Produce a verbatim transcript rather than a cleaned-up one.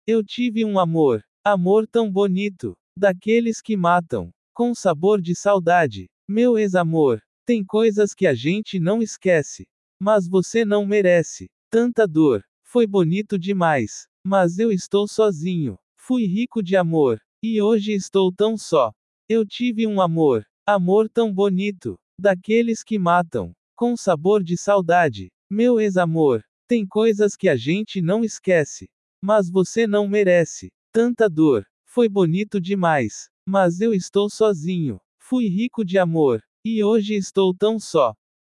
Eu tive um amor, amor tão bonito, daqueles que matam, com sabor de saudade. Meu ex-amor, tem coisas que a gente não esquece, mas você não merece tanta dor. Foi bonito demais, mas eu estou sozinho. Fui rico de amor, e hoje estou tão só. Eu tive um amor, amor tão bonito, daqueles que matam, com sabor de saudade. Meu ex-amor, tem coisas que a gente não esquece, mas você não merece tanta dor. Foi bonito demais, mas eu estou sozinho. Fui rico de amor, e hoje estou tão só.